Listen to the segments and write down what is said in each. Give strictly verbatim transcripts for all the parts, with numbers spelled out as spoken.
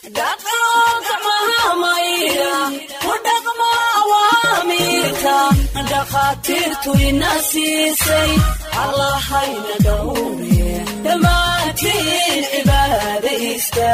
dhaqanka mahamayra ku dhaqma awaamiirka dhakhaatiirtu ina siisay allahayna dhowre dhammaantiin cibaadaysta.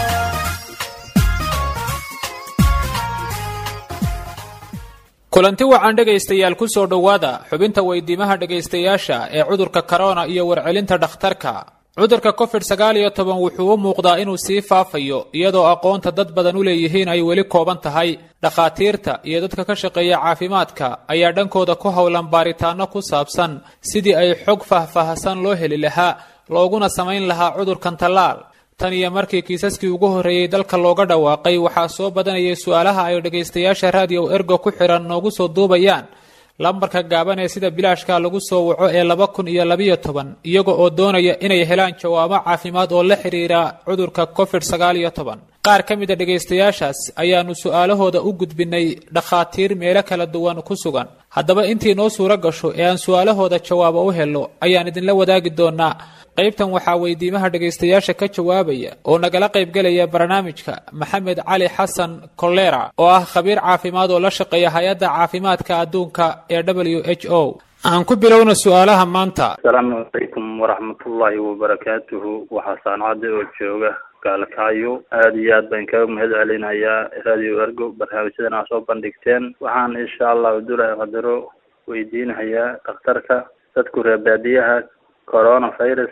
kulanti wacan dhegaystayaal ku soo dhowaada xubinta weydiimaha dhegaystayaasha ee cudurka corona iyo warcelinta dhakhtarka. cudurka covid sagaal iyo toban wuxuu u muuqdaa inuu sii faafayo iyadoo aqoonta dad badan u leeyihiin ay weli kooban tahay. dhakhaatiirta iyo dadka ka shaqeeya caafimaadka ayaa dhankooda ku howlan baaritaano ku saabsan sidii ay xog faahfaahsan loo heli lahaa looguna samayn lahaa cudurkan tallaal. tan iyo markii kiisaskii ugu horreeyey dalka looga dhawaaqay waxaa soo badanayay su-aalaha ay dhegaystayaasha raadiyo ergo ku xihan noogu soo duubayaan lambarka gaaban ee sida bilaashka lagu soo waco ee laba kun iyo labiyo toban iyaga oo doonaya inay helaan jawaabo caafimaad oo la xiriira cudurka covid sagaal iyo toban. qaar ka mid a dhegaystayaashaas ayaanu su-aalahooda u gudbinay dhakhaatiir meelo kala duwan ku sugan. haddaba intii noo suuro gasho ee aan su-aalahooda jawaabo u helno ayaan idinla wadaagi doonaa. qaybtan waxaa weydiimaha dhegaystayaasha ka jawaabaya oo nagala qaybgelaya barnaamijka maxamed cali xasan kolera oo ah khabiir caafimaad oo la shaqeeya hay-adda caafimaadka adduunka ee w h o. aan ku bilowna su-aalaha maanta. asalaamu calaykum waraxmatullaahi wabarakaatuhu. waxaa saanacada oo jooga gaalkaayo. aada iyo aad baan kaga mahad celinayaa radio ergo barnaamijyadan aa soo bandhigteen. waxaan insha allahu dula qadaro weydiinahayaa dhakhtarka dadku reer baadiyaha coronavirus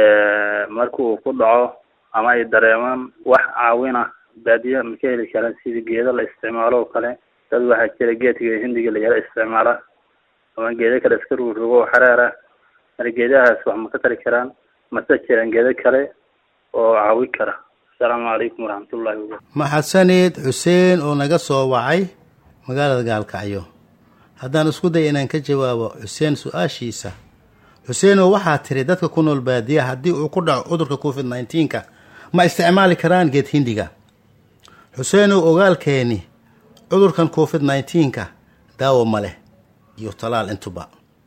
marka uu ku dhaco ama ay dareemaan wax caawina baadiyaha ma ka heli karaan sidii geedo la isticmaalo oo kale. dad waxaa jira geedka hindiga la yara isticmaala ama geedo kale iska ruurugo oo xareera. mar geedahaas wax ma ka tari karaan mase jiraan geedo kale oo caawi kara? asalaamu calaykum waraxmatullahi wabarakatu. maxadsanid xuseen oo naga soo wacay magaalada gaalkacyo. haddaan isku day inaan ka jawaabo xuseen su-aashiisa. xuseenoo waxaa tiri dadka ku nool baadiya haddii uu ku dhaco cudurka covid nineteenka ma isticmaali karaan geed hindiga? xuseenoo ogaalkeeni cudurkan covid nineteenka daawo ma leh iyo talaal intuba,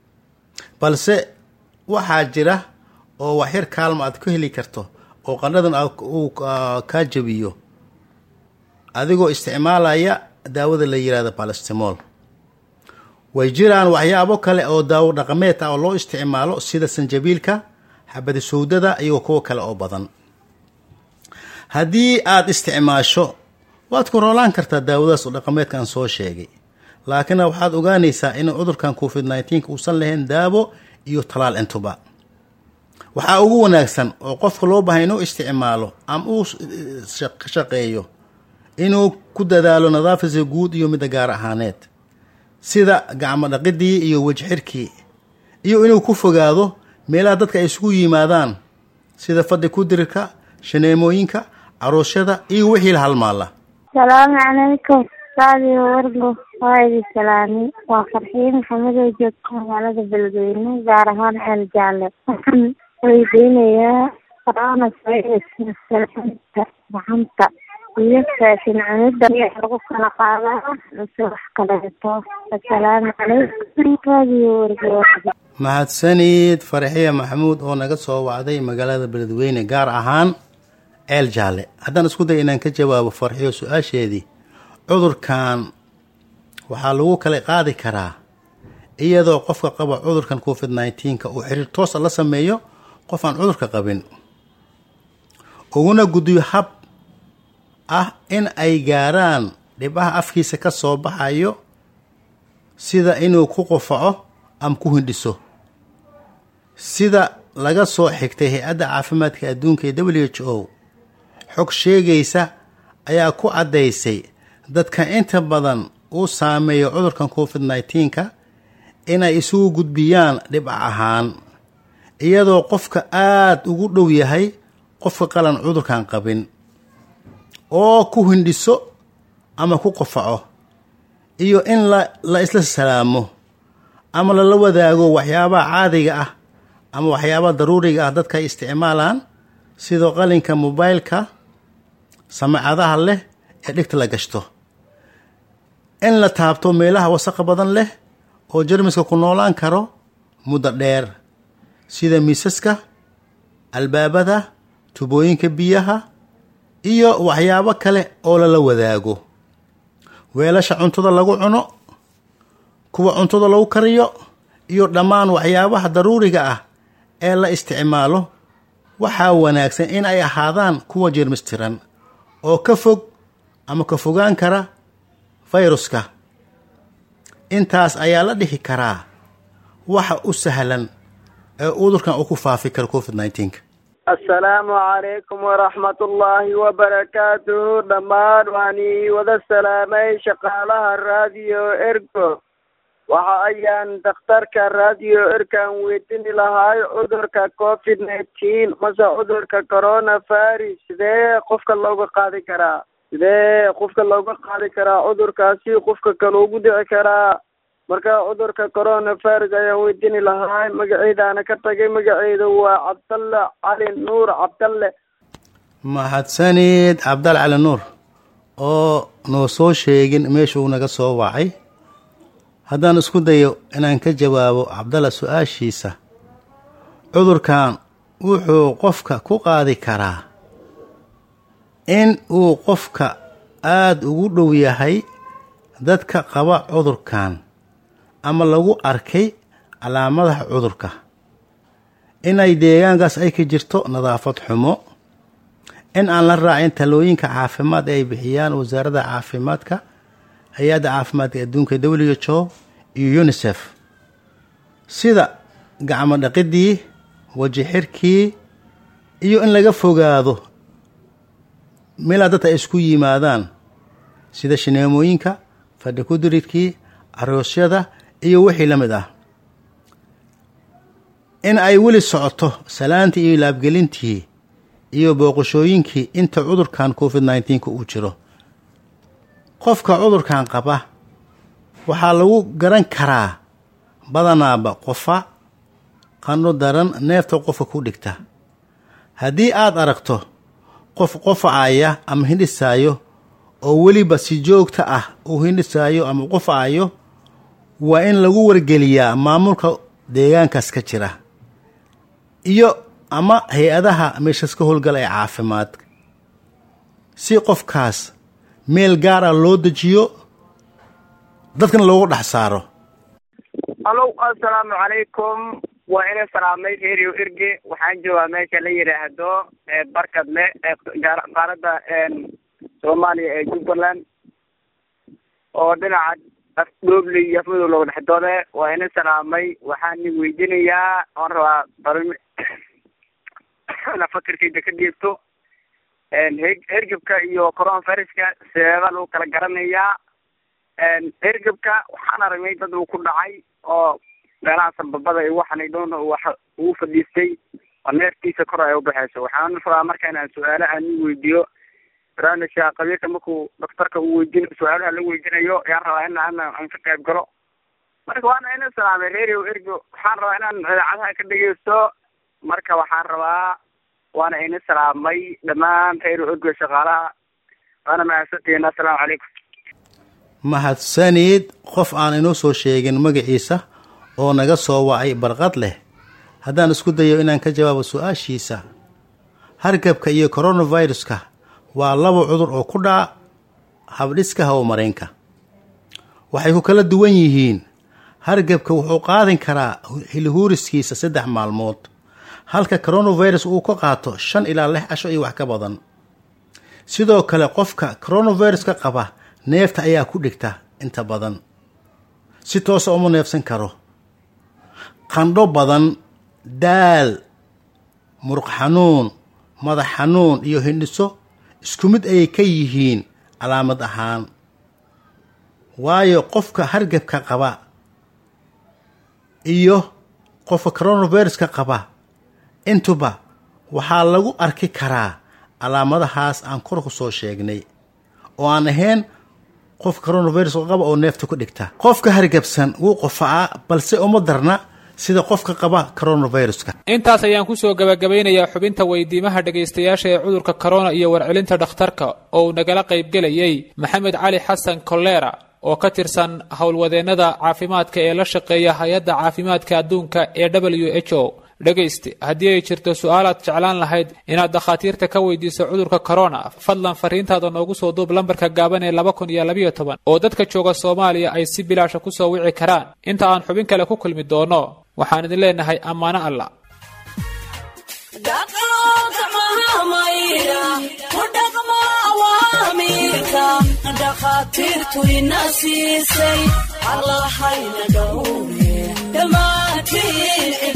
balse waxaa jira oo waxyar kaalma aad ku heli karto oo qanadan uu kaa jabiyo adigoo isticmaalaya daawada la yiraahdo balastimol. way jiraan waxyaabo kale oo daawo dhaqameed ah oo loo isticmaalo sida sanjabiilka, xabada sowdada iyo kuwo kale oo badan. haddii aad isticmaasho waad ku roolaan kartaa daawadaas oo dhaqameedka aan soo sheegay, laakiin waxaad ogaanaysaa in cudurkan covid nineteenka uusan lahayn daawo iyo talaal intuba. waxaa ugu wanaagsan oo qofka loo baahay inuu isticmaalo ama uu shaqeeyo inuu ku dadaalo nadaafada guud iyo midda gaar ahaaneed sida gacmo dhaqidii iyo wajxirkii, iyo inuu ku fogaado meelaha dadka ay isugu yimaadaan sida fadhi ku dirirka, shaneemooyinka, carooshada iyo wixii la halmaala. salaamu calaykum radio ergo. waa idin salaami. waa farxiin maxamed oo joogta magaalada beledweyne gaar ahaan ceel jaalle. waxaan weydiinayaa coronavirus masalxanta gacanta iyo faafincanida ayaa lagu kala qaadaa mise wax kaleeto? asalaamu calaykum radio ergo. mahadsanid farxiya maxamuud oo naga soo wacday magaalada beledweyne gaar ahaan ceel jaalle. haddaan isku day inaan ka jawaabo farxiyo su-aasheedii. cudurkan waxaa lagu kala qaadi karaa iyadoo qofka qaba cudurkan covid nineteenka uu xiriir toosa la sameeyo qof aan cudurka qabin, uguna gudbiyo hab ah in ay gaaraan dhibaha afkiisa ka soo baxayo sida inuu ku qufaco ama ku hindhiso. sida laga soo xigtay hay-adda caafimaadka adduunka ee w h o, xog sheegaysa ayaa ku caddaysay dadka inta badan uu saameeyo cudurkan covid nineteenka inay isugu gudbiyaan dhibca ahaan iyadoo qofka aada ugu dhow yahay qofka qalan cudurkan qabin oo ku hindhiso ama ku qufaco, iyo in la, la isla salaamo ama lala wadaago waxyaabaha caadiga ah ama waxyaabaha daruuriga ah dadka ay isticmaalaan sidoo qalinka mobileka, samacadaha leh ee dhigta la gashto, in la taabto meelaha wasaqa badan leh oo jermiska ku noolaan karo muddo dheer sida miisaska, albaabada, tubooyinka biyaha iyo waxyaabo kale oo lala wadaago. weelasha cuntada lagu cuno, kuwa cuntada lagu kariyo, iyo dhammaan waxyaabaha daruuriga ah ee la isticmaalo waxaa wanaagsan in ay ahaadaan kuwa jeermistiran oo ka fog ama ka fogaan kara fayruska. intaas ayaa la dhihi karaa waxa u sahlan ee cudurkan uu ku faafi karo covid nineteen. السلام عليكم ورحمة الله وبركاته. دمان واني وذا السلامي شقالها الراديو إركو waxa ayaan dhakhtarka radio irkan weydiin lahaay cudurka covid nineteen mase cudurka coronavirus sidee qofka looga qaadi karaa sidee qofka looga qaadi karaa cudurkaasi qofka kale ugu dhici karaa. marka cudurka coronavirus ayaan weydiin lahaay magaciidaana ka tagay. magaceedu waa cabdalle cali nuur cabdalle. mahadsanid cabdalle cali nuur oo noo soo sheegin meeshuu naga soo wacay. haddaan isku dayo inaan ka jawaabo cabdalla su-aashiisa, cudurkan wuxuu qofka ku qaadi karaa in uu qofka aada ugu dhow yahay dadka qaba cudurkan ama lagu arkay calaamadaha cudurka, inay deegaankaas ay ka jirto nadaafad xumo, in aan la raacin talooyinka caafimaad ee ay bixiyaan wasaaradda caafimaadka, hay-adda caafimaadka adduunka w h o iyo unisef, sida gacmo dhaqidii, waji xirkii, iyo in laga fogaado meelaa dadka ay isku yimaadaan sida shineemooyinka, fadhi kudiridkii, aroosyada iyo wixii la mid ah. in ay weli socoto salaantii iyo laabgelintii iyo booqashooyinkii inta cudurkan covid nineteen uu jiro. qofka cudurkan qaba waxaa lagu garan karaa badanaaba qofa, qandho daran, neefta qofka ku dhigta. haddii aad aragto qof qofacaya ama hindhisaayo oo weliba si joogta ah uu hindhisaayo ama qofacayo, waa in lagu wargeliyaa maamulka deegaankaas ka jira iyo ama hay-adaha meeshaas ka howlgala ee caafimaadka, si qofkaas meel gaar ah loo dejiyo, dadkana loogu dhex saaro. alo assalaamu calaykum. waa ina salaamay radio irge. waxaan joogaa meesha la yidhaahdo barkadle qaaradda soomaaliya ee jubbaland oo dhinaca afdhoobli iyo afmadow looga dhexdoode. waa ina salaamay. waxaan i weydiinayaa oon rabaa barmi ina fakirkayda ka dhiibto hergebka iyo coronaviruska seeba lagu kala garanayaa. hergebka waxaan aragnay dad uu ku dhacay oo meelaha sababada iyo waxan doon wax uu fadhiistay oo neeftiisa kor ay u baxayso. waxaan rabaa marka inaan su-aalo aan weydiiyo barnaamijka qabiilka markuu dhakhtarka uu weydiin su-aalaha la weydiinayo ayaan rabaa in aan ka qayb galo. marka waana ina salaamay radio ergo. waxaan rabaa inaan idaacadaha ka dhegeysto. marka waxaan rabaa waana ina salaamay dhammaan radio ergo shaqaalaha. waana mahadsantihiin. assalaamu calaykum. mahadsanid qof aan inoo soo sheegin magaciisa oo naga soo wacay barqad leh. haddaan isku dayo inaan ka jawaabo su-aashiisa, hargabka iyo coronaviruska waa laba cudur oo ku dhaca habdhiska hawmareenka. waxay ku kala duwan yihiin. hargabka wuxuu qaadin karaa hilihuuriskiisa saddex maalmood, halka coronavirus uu ka qaato shan ilaa lix casho iyo wax ka badan. sidoo kale qofka coronaviruska qaba neefta ayaa ku dhigta inta badan, si toosa uma neefsan karo. qandho badan, daal, muruq xanuun, madax xanuun iyo hindhiso isku mid ayay ka yihiin calaamad ahaan, waayo qofka hargabka qaba iyo qofka coronaviruska qaba intuba waxaa lagu arki karaa calaamadahaas aan kor ku soo sheegnay oo aan ahayn qofka coronavirus qaba oo neefta ku dhigta. qofka hargabsan wuu qofacaa balse uma darna sida qofka qaba coronaviruska. intaas ayaan kusoo gabagabaynayaa xubinta weydiimaha dhegaystayaasha ee cudurka corona iyo warcelinta dhakhtarka oo uu nagala qaybgelayay maxamed cali xasan kolera oo ka tirsan howlwadeennada caafimaadka ee la shaqeeya hay-adda caafimaadka adduunka ee w h o dhegayste haddii ay jirto su-aalaad jeclaan lahayd inaad dhakhaatiirta ka weydiiso cudurka corona fadlan fariintaada noogu soo duub lambarka gaaban ee laba kun iyo labayo toban oo dadka jooga soomaaliya ay si bilaasha ku soo wici karaan inta aan xubin kale ku kulmi doono waxaan idin leenahay ammaano allah dhakhaatiirtu ina siisay allahayna dhowre dhammaantiin